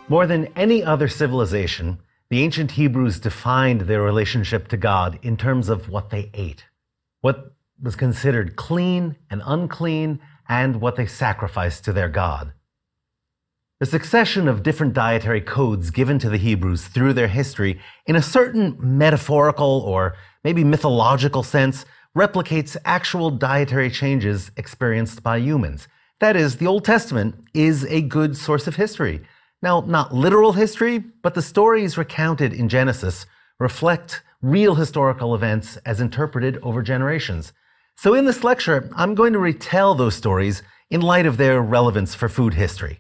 More than any other civilization, the ancient Hebrews defined their relationship to God in terms of what they ate, what was considered clean and unclean, and what they sacrificed to their God. The succession of different dietary codes given to the Hebrews through their history, in a certain metaphorical or maybe mythological sense, replicates actual dietary changes experienced by humans. That is, the Old Testament is a good source of history. Now, not literal history, but the stories recounted in Genesis reflect real historical events as interpreted over generations. So in this lecture, I'm going to retell those stories in light of their relevance for food history.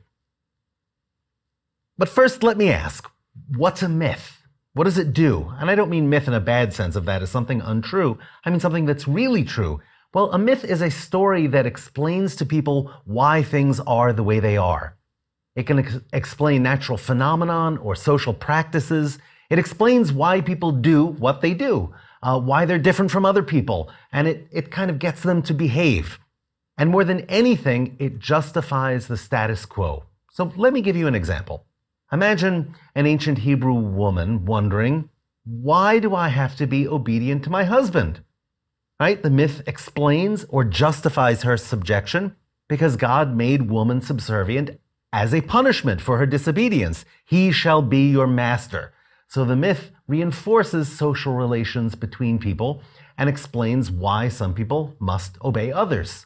But first, let me ask, what's a myth? What does it do? And I don't mean myth in a bad sense of that as something untrue. I mean something that's really true. Well, a myth is a story that explains to people why things are the way they are. It can explain natural phenomenon or social practices. It explains why people do what they do, why they're different from other people, and it kind of gets them to behave. And more than anything, it justifies the status quo. So let me give you an example. Imagine an ancient Hebrew woman wondering, why do I have to be obedient to my husband? Right? The myth explains or justifies her subjection because God made woman subservient as a punishment for her disobedience. He shall be your master. So the myth reinforces social relations between people and explains why some people must obey others.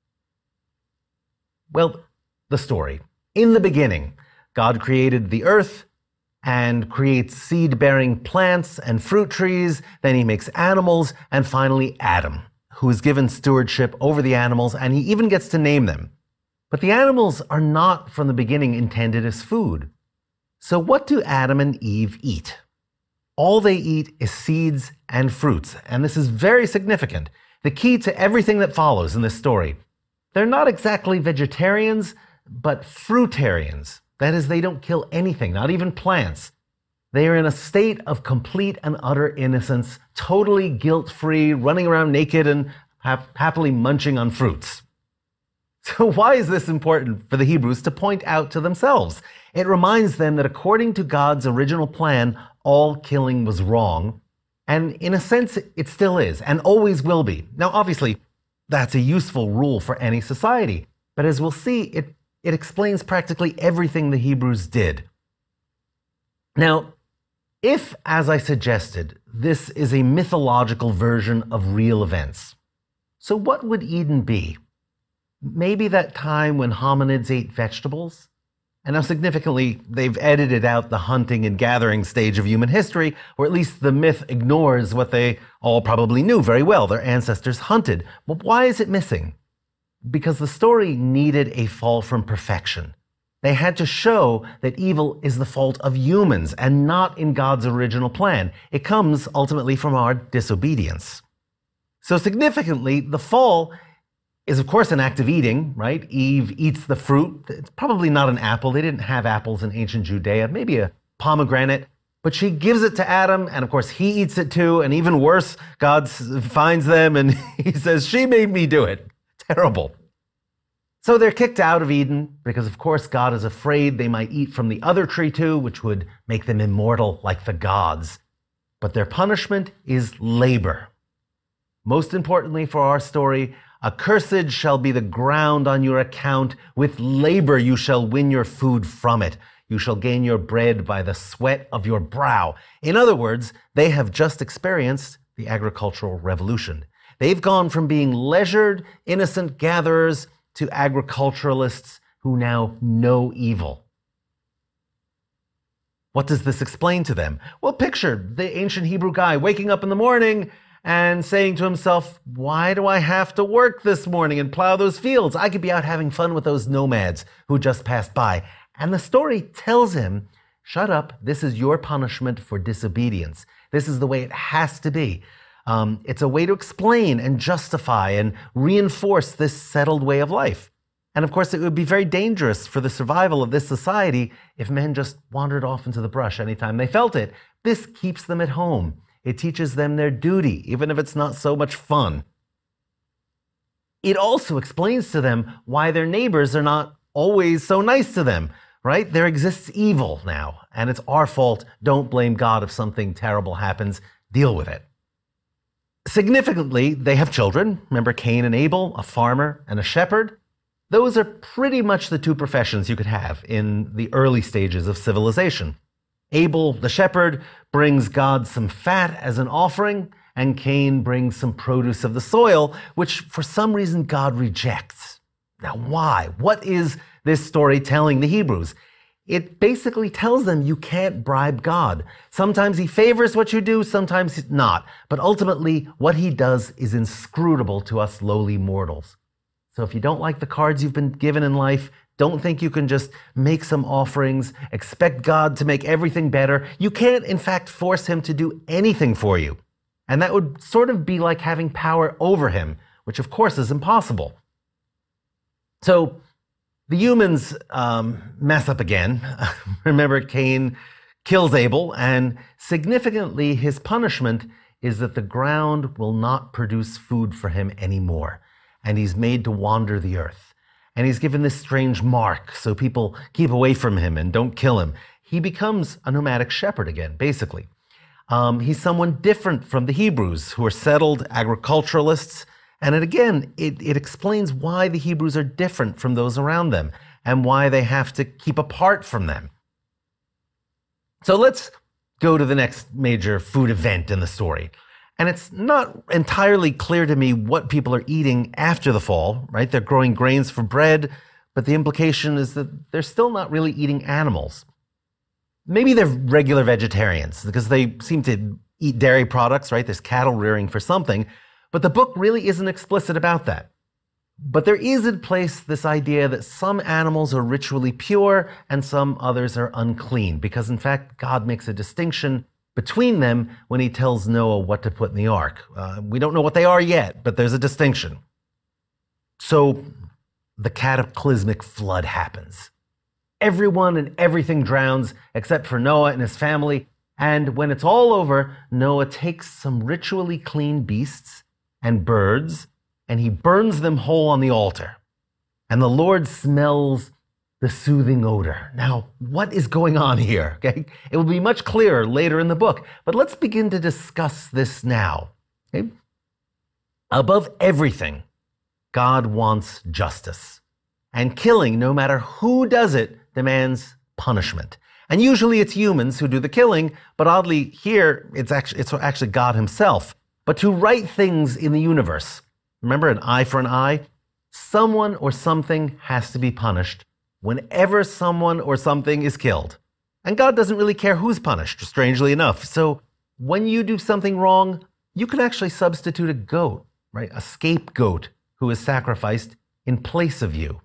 Well, the story. In the beginning, God created the earth and creates seed-bearing plants and fruit trees. Then he makes animals, and finally Adam, who is given stewardship over the animals, and he even gets to name them. But the animals are not from the beginning intended as food. So what do Adam and Eve eat? All they eat is seeds and fruits, and this is very significant. The key to everything that follows in this story. They're not exactly vegetarians, but fruitarians. That is, they don't kill anything, not even plants. They are in a state of complete and utter innocence, totally guilt-free, running around naked and happily munching on fruits. So why is this important for the Hebrews to point out to themselves? It reminds them that according to God's original plan, all killing was wrong. And in a sense, it still is and always will be. Now, obviously, that's a useful rule for any society. But as we'll see, it explains practically everything the Hebrews did. Now, if, as I suggested, this is a mythological version of real events, so what would Eden be? Maybe that time when hominids ate vegetables? And now significantly, they've edited out the hunting and gathering stage of human history, or at least the myth ignores what they all probably knew very well. Their ancestors hunted. Well, why is it missing? Because the story needed a fall from perfection. They had to show that evil is the fault of humans and not in God's original plan. It comes ultimately from our disobedience. So significantly, the fall is of course an act of eating, right? Eve eats the fruit. It's probably not an apple. They didn't have apples in ancient Judea, maybe a pomegranate. But she gives it to Adam, and of course he eats it too. And even worse, God finds them and he says, she made me do it. Terrible. So they're kicked out of Eden because, of course, God is afraid they might eat from the other tree too, which would make them immortal like the gods. But their punishment is labor. Most importantly for our story, accursed shall be the ground on your account. With labor you shall win your food from it. You shall gain your bread by the sweat of your brow. In other words, they have just experienced the agricultural revolution. They've gone from being leisured, innocent gatherers to agriculturalists who now know evil. What does this explain to them? Well, picture the ancient Hebrew guy waking up in the morning and saying to himself, why do I have to work this morning and plow those fields? I could be out having fun with those nomads who just passed by. And the story tells him, shut up, this is your punishment for disobedience. This is the way it has to be. It's a way to explain and justify and reinforce this settled way of life. And of course, it would be very dangerous for the survival of this society if men just wandered off into the brush anytime they felt it. This keeps them at home. It teaches them their duty, even if it's not so much fun. It also explains to them why their neighbors are not always so nice to them. right? There exists evil now, and it's our fault. Don't blame God if something terrible happens. Deal with it. Significantly, they have children. Remember Cain and Abel, a farmer and a shepherd? Those are pretty much the two professions you could have in the early stages of civilization. Abel, the shepherd, brings God some fat as an offering, and Cain brings some produce of the soil, which for some reason God rejects. Now, why? What is this story telling the Hebrews? It basically tells them you can't bribe God. Sometimes he favors what you do, sometimes not. But ultimately, what he does is inscrutable to us lowly mortals. So if you don't like the cards you've been given in life, don't think you can just make some offerings, expect God to make everything better. You can't, in fact, force him to do anything for you. And that would sort of be like having power over him, which of course is impossible. So the humans mess up again. Remember, Cain kills Abel, and significantly, his punishment is that the ground will not produce food for him anymore. And he's made to wander the earth. And he's given this strange mark so people keep away from him and don't kill him. He becomes a nomadic shepherd again, basically. He's someone different from the Hebrews, who are settled agriculturalists. And it explains why the Hebrews are different from those around them and why they have to keep apart from them. So let's go to the next major food event in the story. And it's not entirely clear to me what people are eating after the fall, right? They're growing grains for bread, but the implication is that they're still not really eating animals. Maybe they're regular vegetarians because they seem to eat dairy products, right? There's cattle rearing for something, but the book really isn't explicit about that. But there is in place this idea that some animals are ritually pure and some others are unclean, because in fact, God makes a distinction between them when he tells Noah what to put in the ark. We don't know what they are yet, but there's a distinction. So the cataclysmic flood happens. Everyone and everything drowns except for Noah and his family. And when it's all over, Noah takes some ritually clean beasts and birds, and he burns them whole on the altar. And the Lord smells the soothing odor. Now, what is going on here? Okay? It will be much clearer later in the book, but let's begin to discuss this now. Okay? Above everything, God wants justice. And killing, no matter who does it, demands punishment. And usually it's humans who do the killing, but oddly here, it's actually God himself. But to right things in the universe, remember an eye for an eye? Someone or something has to be punished whenever someone or something is killed. And God doesn't really care who's punished, strangely enough. So when you do something wrong, you can actually substitute a goat, right? A scapegoat who is sacrificed in place of you.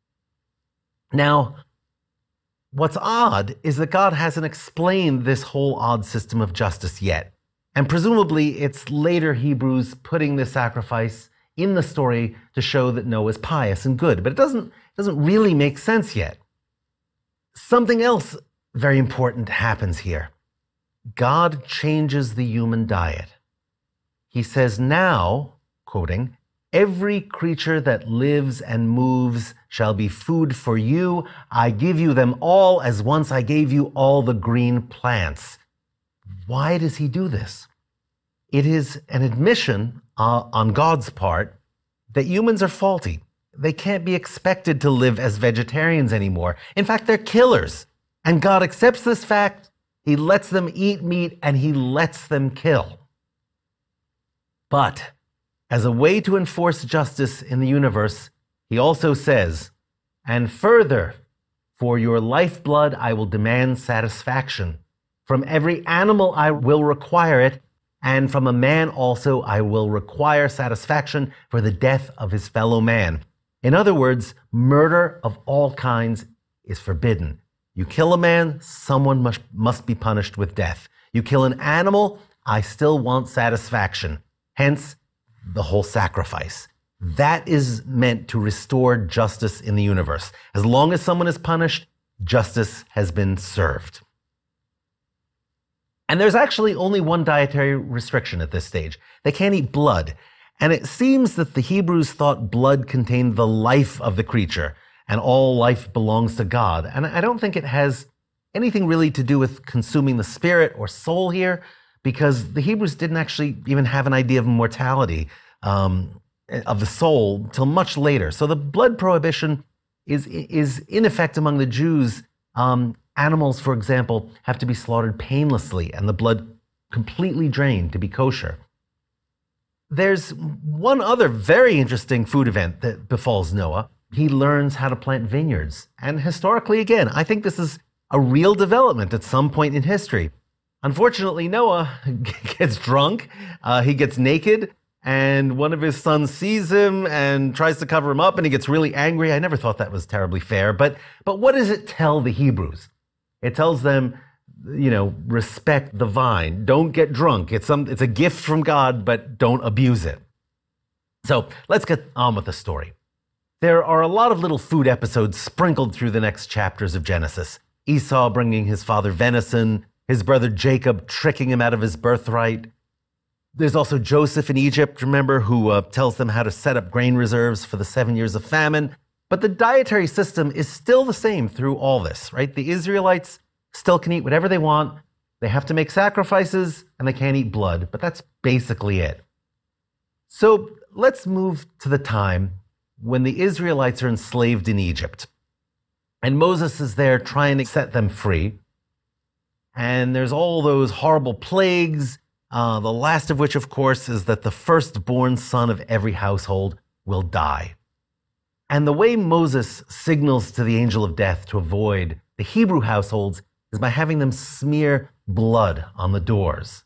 Now, what's odd is that God hasn't explained this whole odd system of justice yet. And presumably it's later Hebrews putting the sacrifice in the story to show that Noah's pious and good. But it doesn't really make sense yet. Something else very important happens here. God changes the human diet. He says now, quoting, "Every creature that lives and moves shall be food for you. I give you them all as once I gave you all the green plants." Why does he do this? It is an admission on God's part that humans are faulty. They can't be expected to live as vegetarians anymore. In fact, they're killers. And God accepts this fact. He lets them eat meat and he lets them kill. But as a way to enforce justice in the universe, he also says, "And further, for your lifeblood I will demand satisfaction. From every animal I will require it, and from a man also I will require satisfaction for the death of his fellow man." In other words, murder of all kinds is forbidden. You kill a man, someone must be punished with death. You kill an animal, I still want satisfaction. Hence, the whole sacrifice. That is meant to restore justice in the universe. As long as someone is punished, justice has been served. And there's actually only one dietary restriction at this stage. They can't eat blood. And it seems that the Hebrews thought blood contained the life of the creature. and all life belongs to God. And I don't think it has anything really to do with consuming the spirit or soul here, because the Hebrews didn't actually even have an idea of immortality of the soul till much later. So the blood prohibition is in effect among the Jews. Animals, for example, have to be slaughtered painlessly and the blood completely drained to be kosher. There's one other very interesting food event that befalls Noah. He learns how to plant vineyards. And historically, again, I think this is a real development at some point in history. Unfortunately, Noah gets drunk, he gets naked, and one of his sons sees him and tries to cover him up, and he gets really angry. I never thought that was terribly fair, but what does it tell the Hebrews? It tells them, respect the vine. Don't get drunk. It's a gift from God, but don't abuse it. So let's get on with the story. There are a lot of little food episodes sprinkled through the next chapters of Genesis. Esau bringing his father venison, his brother Jacob tricking him out of his birthright. There's also Joseph in Egypt, remember, who tells them how to set up grain reserves for the 7 years of famine. But the dietary system is still the same through all this, right? The Israelites still can eat whatever they want. They have to make sacrifices, and they can't eat blood. But that's basically it. So let's move to the time when the Israelites are enslaved in Egypt. And Moses is there trying to set them free. And there's all those horrible plagues, the last of which, of course, is that the firstborn son of every household will die. And the way Moses signals to the angel of death to avoid the Hebrew households is by having them smear blood on the doors.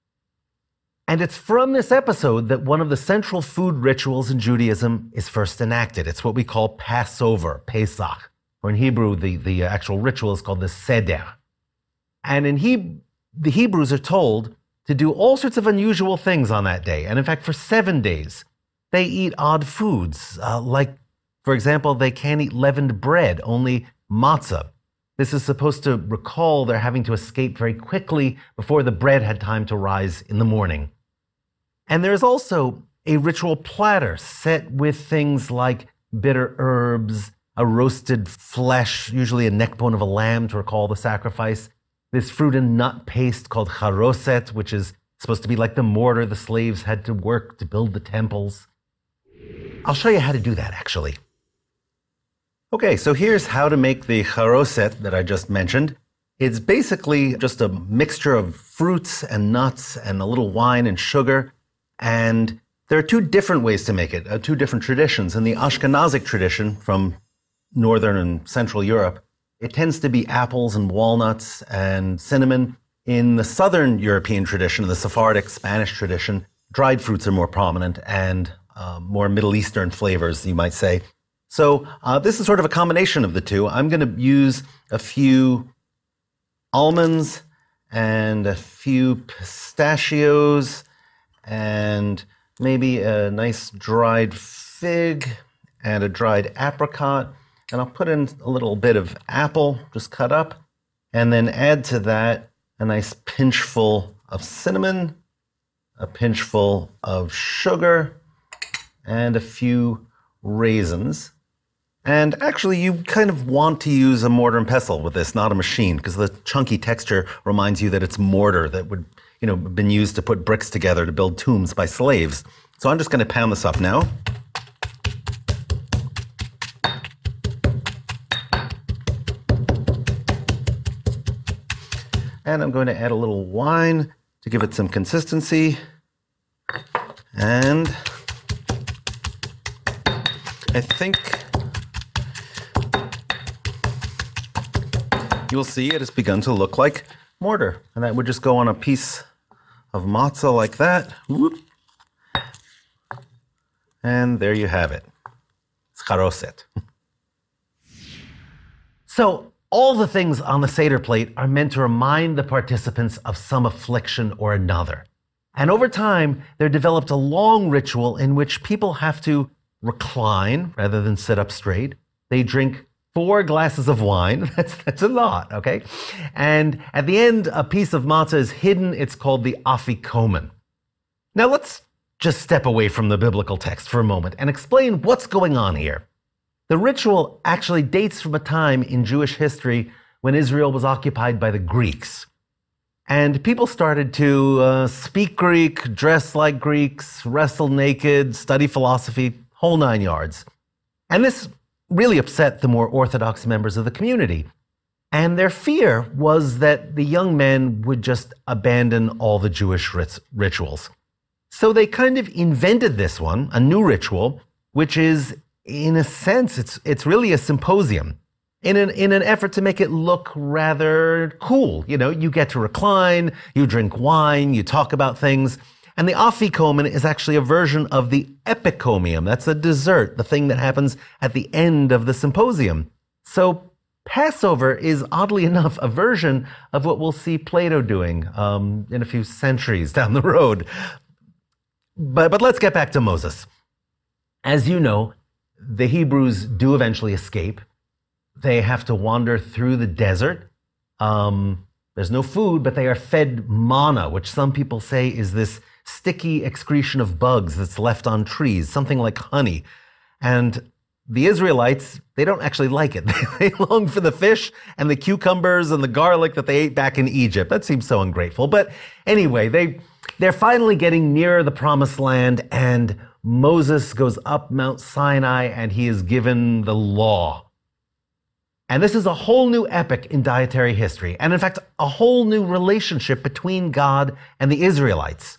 And it's from this episode that one of the central food rituals in Judaism is first enacted. It's what we call Passover, Pesach, or in Hebrew, the actual ritual is called the Seder. And the Hebrews are told to do all sorts of unusual things on that day. And in fact, for 7 days, they eat odd foods. Like, for example, they can't eat leavened bread, only matzah. This is supposed to recall their having to escape very quickly before the bread had time to rise in the morning. And there's also a ritual platter set with things like bitter herbs, a roasted flesh, usually a neck bone of a lamb to recall the sacrifice, this fruit and nut paste called charoset, which is supposed to be like the mortar the slaves had to work to build the temples. I'll show you how to do that, actually. Okay, so here's how to make the charoset that I just mentioned. It's basically just a mixture of fruits and nuts and a little wine and sugar. And there are two different ways to make it, two different traditions. In the Ashkenazic tradition from Northern and Central Europe, it tends to be apples and walnuts and cinnamon. In the Southern European tradition, the Sephardic Spanish tradition, dried fruits are more prominent and more Middle Eastern flavors, you might say. So this is sort of a combination of the two. I'm going to use a few almonds and a few pistachios and maybe a nice dried fig and a dried apricot. And I'll put in a little bit of apple, just cut up, and then add to that a nice pinchful of cinnamon, a pinchful of sugar, and a few raisins. And actually, you kind of want to use a mortar and pestle with this, not a machine, because the chunky texture reminds you that it's mortar that would, been used to put bricks together to build tombs by slaves. So I'm just going to pound this up now. And I'm going to add a little wine to give it some consistency. And I think you'll see it has begun to look like mortar. And that would just go on a piece of matzah like that. Whoop. And there you have it. It's charoset. So all the things on the Seder plate are meant to remind the participants of some affliction or another. And over time, there developed a long ritual in which people have to recline rather than sit up straight. They drink 4 glasses of wine. That's a lot, okay? And at the end, a piece of matzah is hidden. It's called the afikomen. Now let's just step away from the biblical text for a moment and explain what's going on here. The ritual actually dates from a time in Jewish history when Israel was occupied by the Greeks. And people started to speak Greek, dress like Greeks, wrestle naked, study philosophy, whole nine yards. And this really upset the more orthodox members of the community. And their fear was that the young men would just abandon all the Jewish rituals. So they kind of invented this one, a new ritual, which is, in a sense, it's really a symposium. In an effort to make it look rather cool. You know, you get to recline, you drink wine, you talk about things. And the afikomen is actually a version of the epikomium. That's a dessert, the thing that happens at the end of the symposium. So Passover is, oddly enough, a version of what we'll see Plato doing in a few centuries down the road. But let's get back to Moses. As you know, the Hebrews do eventually escape. They have to wander through the desert. There's no food, but they are fed manna, which some people say is this sticky excretion of bugs that's left on trees, something like honey. And the Israelites, they don't actually like it. They long for the fish and the cucumbers and the garlic that they ate back in Egypt. That seems so ungrateful. But anyway, they're finally getting near the promised land, and Moses goes up Mount Sinai and he is given the law. And this is a whole new epic in dietary history, and in fact, a whole new relationship between God and the Israelites.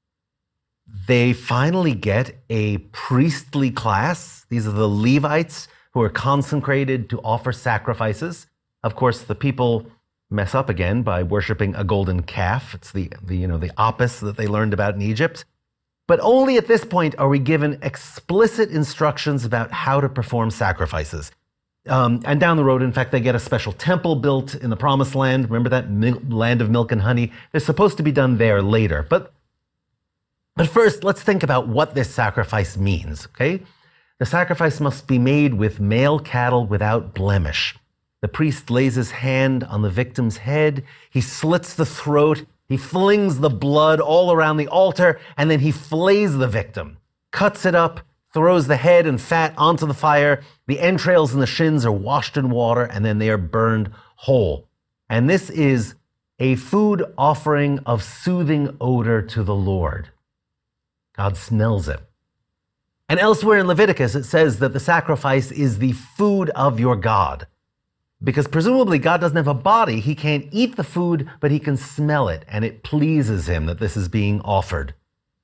They finally get a priestly class. These are the Levites who are consecrated to offer sacrifices. Of course, the people mess up again by worshiping a golden calf. It's the opposite that they learned about in Egypt. But only at this point are we given explicit instructions about how to perform sacrifices. And down the road, in fact, they get a special temple built in the Promised Land. Remember that land of milk and honey? They're supposed to be done there later. But first, let's think about what this sacrifice means, okay? The sacrifice must be made with male cattle without blemish. The priest lays his hand on the victim's head. He slits the throat. He flings the blood all around the altar, and then he fillets the victim, cuts it up, throws the head and fat onto the fire. The entrails and the shins are washed in water, and then they are burned whole. And this is a food offering of soothing odor to the Lord. God smells it. And elsewhere in Leviticus, it says that the sacrifice is the food of your God. Because presumably God doesn't have a body. He can't eat the food, but he can smell it, and it pleases him that this is being offered.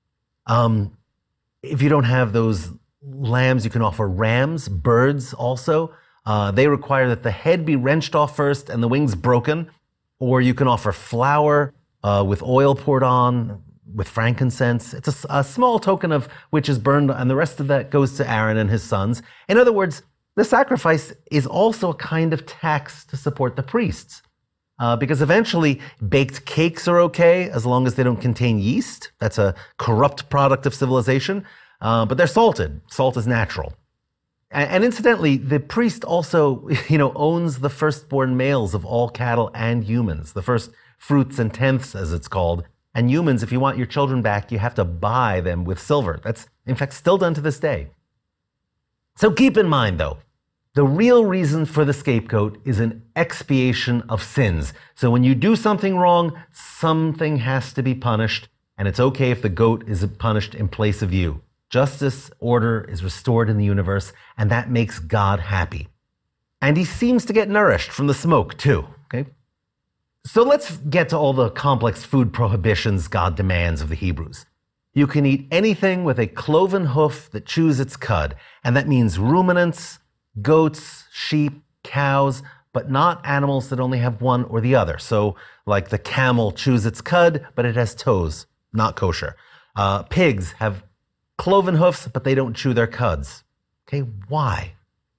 If you don't have those lambs, you can offer rams, birds also. They require that the head be wrenched off first and the wings broken. Or you can offer flour with oil poured on, with frankincense. It's a small token of which is burned, and the rest of that goes to Aaron and his sons. In other words, the sacrifice is also a kind of tax to support the priests. Because eventually baked cakes are okay as long as they don't contain yeast. That's a corrupt product of civilization. But they're salted. Salt is natural. And incidentally, the priest also, owns the firstborn males of all cattle and humans, the first fruits and tenths, as it's called. And humans, if you want your children back, you have to buy them with silver. That's, in fact, still done to this day. So keep in mind, though, the real reason for the scapegoat is an expiation of sins. So when you do something wrong, something has to be punished, and it's okay if the goat is punished in place of you. Justice, order is restored in the universe, and that makes God happy. And he seems to get nourished from the smoke, too. Okay? So let's get to all the complex food prohibitions God demands of the Hebrews. You can eat anything with a cloven hoof that chews its cud, and that means ruminants, goats, sheep, cows, but not animals that only have one or the other. So like the camel chews its cud, but it has toes, not kosher. Pigs have cloven hoofs, but they don't chew their cuds. Okay, why?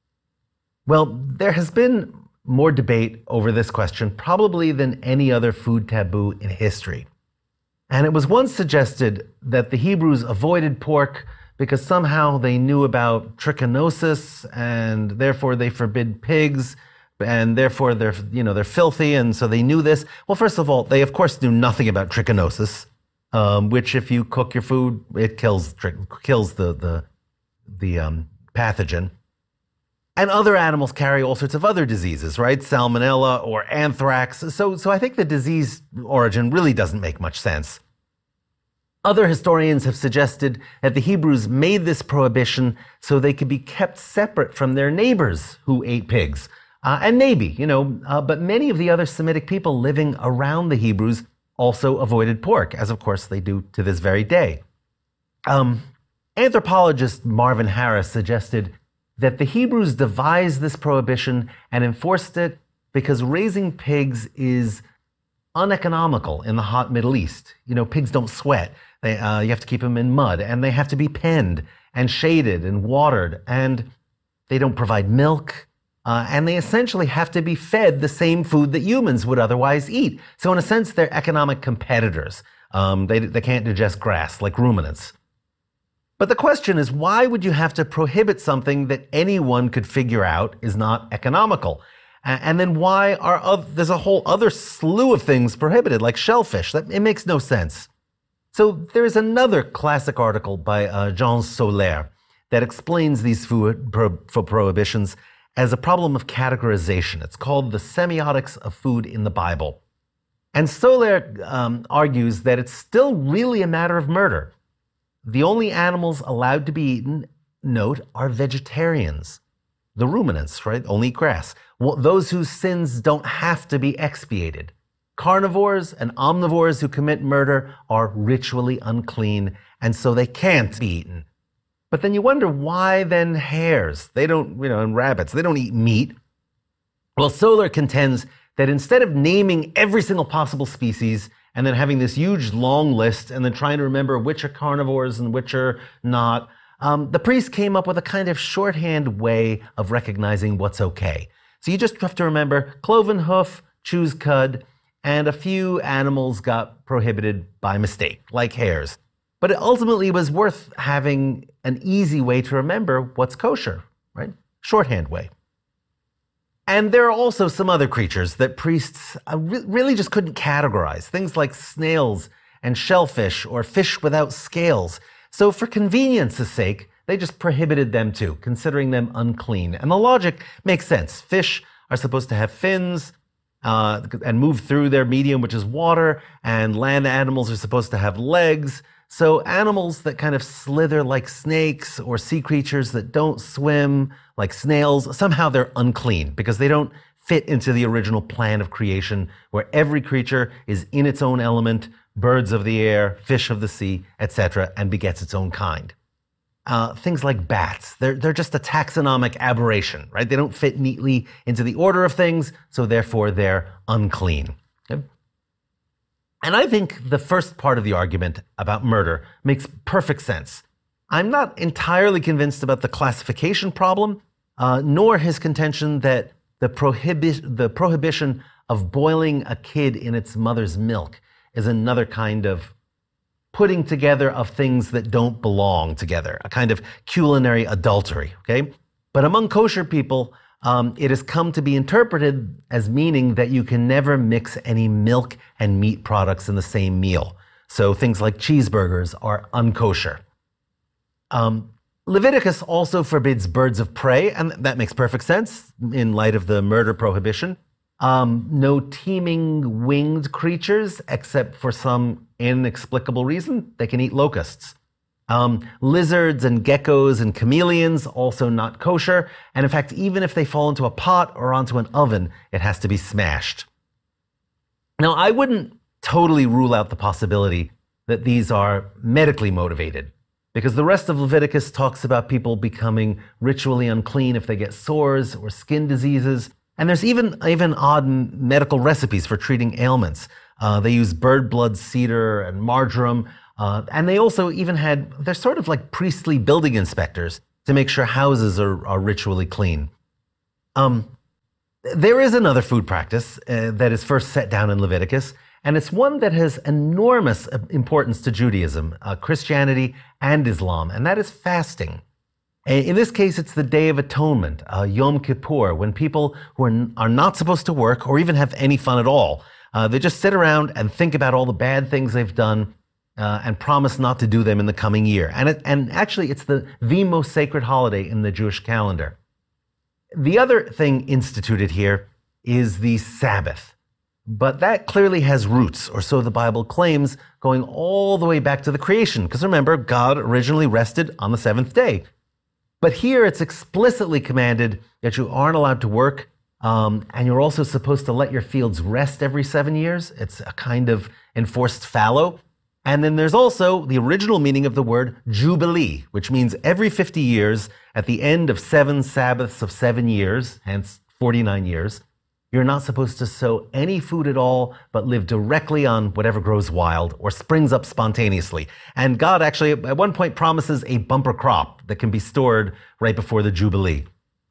Well, there has been more debate over this question probably than any other food taboo in history. And it was once suggested that the Hebrews avoided pork because somehow they knew about trichinosis, and therefore they forbid pigs, and therefore they're filthy, and so they knew this. Well, first of all, they of course knew nothing about trichinosis, which if you cook your food, it kills the pathogen. And other animals carry all sorts of other diseases, right? Salmonella or anthrax. So I think the disease origin really doesn't make much sense. Other historians have suggested that the Hebrews made this prohibition so they could be kept separate from their neighbors who ate pigs. And maybe, but many of the other Semitic people living around the Hebrews also avoided pork, as of course they do to this very day. Anthropologist Marvin Harris suggested that the Hebrews devised this prohibition and enforced it because raising pigs is uneconomical in the hot Middle East. Pigs don't sweat. You have to keep them in mud, and they have to be penned and shaded and watered, and they don't provide milk, and they essentially have to be fed the same food that humans would otherwise eat. So in a sense, they're economic competitors. They can't digest grass like ruminants. But the question is, why would you have to prohibit something that anyone could figure out is not economical? And then why there's a whole other slew of things prohibited, like shellfish? It makes no sense. So there is another classic article by Jean Soler that explains these food prohibitions as a problem of categorization. It's called The Semiotics of Food in the Bible. And Soler argues that it's still really a matter of murder. The only animals allowed to be eaten, note, are vegetarians. The ruminants, right? Only eat grass. Well, those whose sins don't have to be expiated. Carnivores and omnivores who commit murder are ritually unclean, and so they can't be eaten. But then you wonder, why then hares? They don't, and rabbits, they don't eat meat. Well, Soler contends that instead of naming every single possible species and then having this huge long list and then trying to remember which are carnivores and which are not, the priests came up with a kind of shorthand way of recognizing what's okay. So you just have to remember cloven hoof, chew's cud, and a few animals got prohibited by mistake, like hares. But it ultimately was worth having an easy way to remember what's kosher, right? Shorthand way. And there are also some other creatures that priests really just couldn't categorize, things like snails and shellfish or fish without scales. So for convenience's sake, they just prohibited them too, considering them unclean. And the logic makes sense. Fish are supposed to have fins and move through their medium, which is water, and land animals are supposed to have legs. So animals that kind of slither like snakes or sea creatures that don't swim like snails, somehow they're unclean because they don't fit into the original plan of creation where every creature is in its own element, birds of the air, fish of the sea, etc., and begets its own kind. Things like bats, they're just a taxonomic aberration, right? They don't fit neatly into the order of things, so therefore they're unclean. Okay? And I think the first part of the argument about murder makes perfect sense. I'm not entirely convinced about the classification problem, nor his contention that the prohibition of boiling a kid in its mother's milk is another kind of putting together of things that don't belong together, a kind of culinary adultery, okay? But among kosher people, it has come to be interpreted as meaning that you can never mix any milk and meat products in the same meal. So things like cheeseburgers are unkosher. Leviticus also forbids birds of prey, and that makes perfect sense in light of the murder prohibition. No teeming winged creatures, except for some inexplicable reason. They can eat locusts. Lizards and geckos and chameleons, also not kosher. And in fact, even if they fall into a pot or onto an oven, it has to be smashed. Now, I wouldn't totally rule out the possibility that these are medically motivated, because the rest of Leviticus talks about people becoming ritually unclean if they get sores or skin diseases. And there's even odd medical recipes for treating ailments. They use bird blood, cedar, and marjoram. And they also even they're sort of like priestly building inspectors to make sure houses are ritually clean. There is another food practice that is first set down in Leviticus, and it's one that has enormous importance to Judaism, Christianity, and Islam, and that is fasting. In this case, it's the Day of Atonement, Yom Kippur, when people who are not supposed to work or even have any fun at all, they just sit around and think about all the bad things they've done and promise not to do them in the coming year. And actually, it's the most sacred holiday in the Jewish calendar. The other thing instituted here is the Sabbath. But that clearly has roots, or so the Bible claims, going all the way back to the creation. Because remember, God originally rested on the seventh day. But here it's explicitly commanded that you aren't allowed to work, and you're also supposed to let your fields rest every 7 years. It's a kind of enforced fallow. And then there's also the original meaning of the word jubilee, which means every 50 years, at the end of 7 Sabbaths of 7 years, hence 49 years, you're not supposed to sow any food at all, but live directly on whatever grows wild or springs up spontaneously. And God actually, at one point, promises a bumper crop that can be stored right before the Jubilee.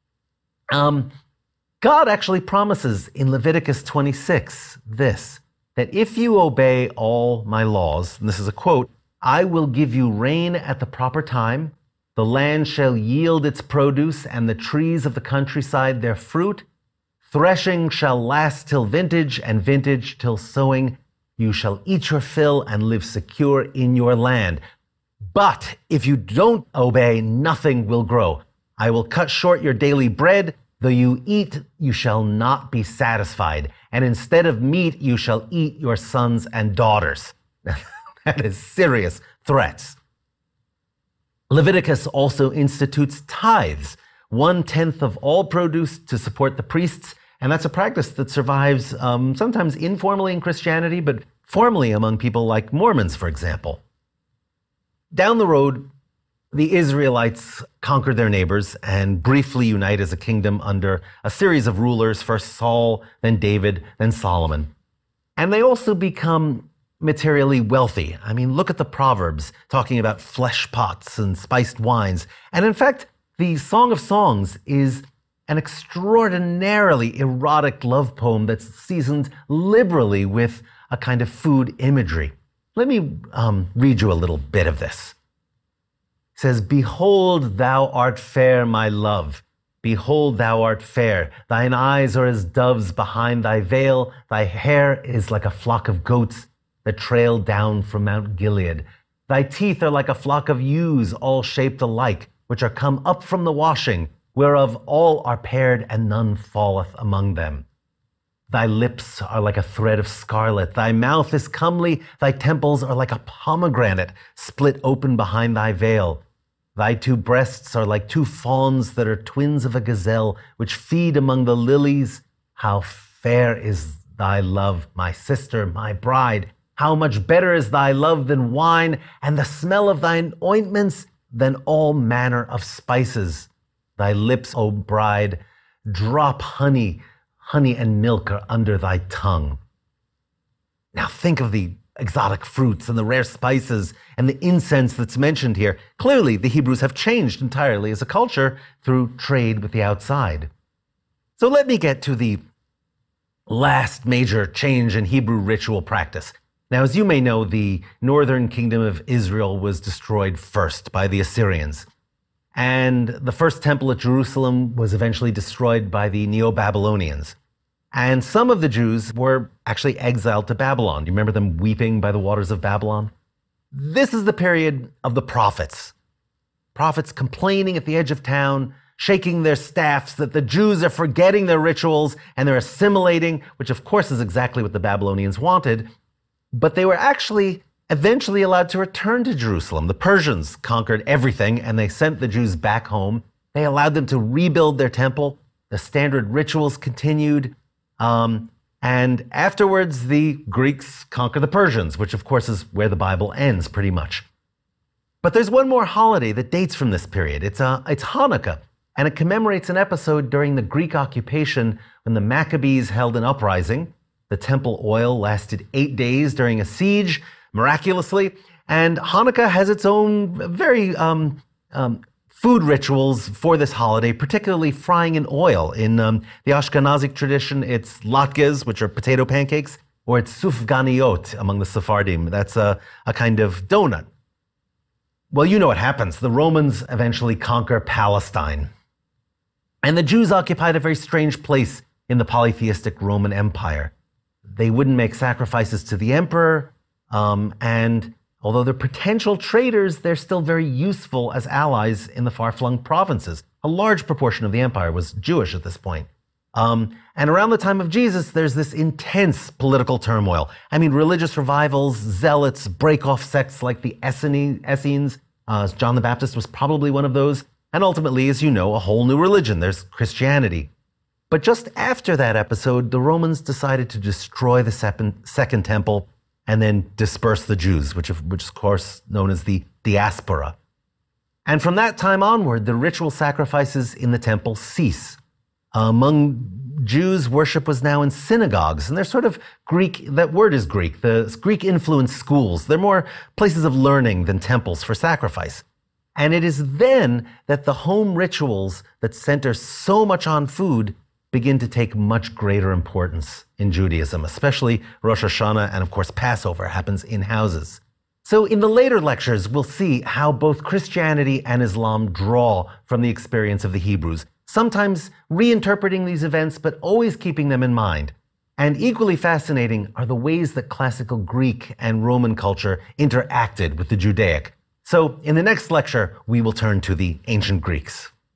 God actually promises in Leviticus 26 this, that if you obey all my laws, and this is a quote, I will give you rain at the proper time, the land shall yield its produce, and the trees of the countryside their fruit. Threshing shall last till vintage, and vintage till sowing. You shall eat your fill and live secure in your land. But if you don't obey, nothing will grow. I will cut short your daily bread. Though you eat, you shall not be satisfied. And instead of meat, you shall eat your sons and daughters. That is serious threats. Leviticus also institutes tithes, 1/10 of all produce to support the priests. And that's a practice that survives sometimes informally in Christianity, but formally among people like Mormons, for example. Down the road, the Israelites conquer their neighbors and briefly unite as a kingdom under a series of rulers, first Saul, then David, then Solomon. And they also become materially wealthy. I mean, look at the Proverbs talking about flesh pots and spiced wines. And in fact, the Song of Songs is an extraordinarily erotic love poem that's seasoned liberally with a kind of food imagery. Let me read you a little bit of this. It says, Behold, thou art fair, my love. Behold, thou art fair. Thine eyes are as doves behind thy veil. Thy hair is like a flock of goats that trail down from Mount Gilead. Thy teeth are like a flock of ewes, all shaped alike, which are come up from the washing, whereof all are paired, and none falleth among them. Thy lips are like a thread of scarlet. Thy mouth is comely. Thy temples are like a pomegranate, split open behind thy veil. Thy 2 breasts are like 2 fawns that are twins of a gazelle, which feed among the lilies. How fair is thy love, my sister, my bride. How much better is thy love than wine, and the smell of thine ointments than all manner of spices. Thy lips, O bride, drop honey. Honey and milk are under thy tongue. Now think of the exotic fruits and the rare spices and the incense that's mentioned here. Clearly, the Hebrews have changed entirely as a culture through trade with the outside. So let me get to the last major change in Hebrew ritual practice. Now, as you may know, the northern kingdom of Israel was destroyed first by the Assyrians. And the first temple at Jerusalem was eventually destroyed by the Neo-Babylonians. And some of the Jews were actually exiled to Babylon. Do you remember them weeping by the waters of Babylon? This is the period of the prophets. Prophets complaining at the edge of town, shaking their staffs that the Jews are forgetting their rituals and they're assimilating, which of course is exactly what the Babylonians wanted. But they were actually eventually allowed to return to Jerusalem. The Persians conquered everything and they sent the Jews back home. They allowed them to rebuild their temple. The standard rituals continued. And afterwards, the Greeks conquer the Persians, which of course is where the Bible ends pretty much. But there's one more holiday that dates from this period. It's Hanukkah, and it commemorates an episode during the Greek occupation when the Maccabees held an uprising. The temple oil lasted 8 days during a siege, miraculously, and Hanukkah has its own very food rituals for this holiday, particularly frying in oil. In the Ashkenazic tradition, it's latkes, which are potato pancakes, or it's sufganiyot among the Sephardim. That's a kind of donut. Well, you know what happens. The Romans eventually conquer Palestine. And the Jews occupied a very strange place in the polytheistic Roman Empire. They wouldn't make sacrifices to the emperor, and although they're potential traitors, they're still very useful as allies in the far-flung provinces. A large proportion of the empire was Jewish at this point. And around the time of Jesus, there's this intense political turmoil. I mean, religious revivals, zealots, break-off sects like the Essenes. John the Baptist was probably one of those. And ultimately, as you know, a whole new religion. There's Christianity. But just after that episode, the Romans decided to destroy the Second Temple and then disperse the Jews, which is of course known as the diaspora. And from that time onward, the ritual sacrifices in the temple cease. Among Jews, worship was now in synagogues, and they're sort of Greek, that word is Greek, the Greek-influenced schools. They're more places of learning than temples for sacrifice. And it is then that the home rituals that center so much on food begin to take much greater importance in Judaism, especially Rosh Hashanah and, of course, Passover happens in houses. So in the later lectures, we'll see how both Christianity and Islam draw from the experience of the Hebrews, sometimes reinterpreting these events, but always keeping them in mind. And equally fascinating are the ways that classical Greek and Roman culture interacted with the Judaic. So in the next lecture, we will turn to the ancient Greeks.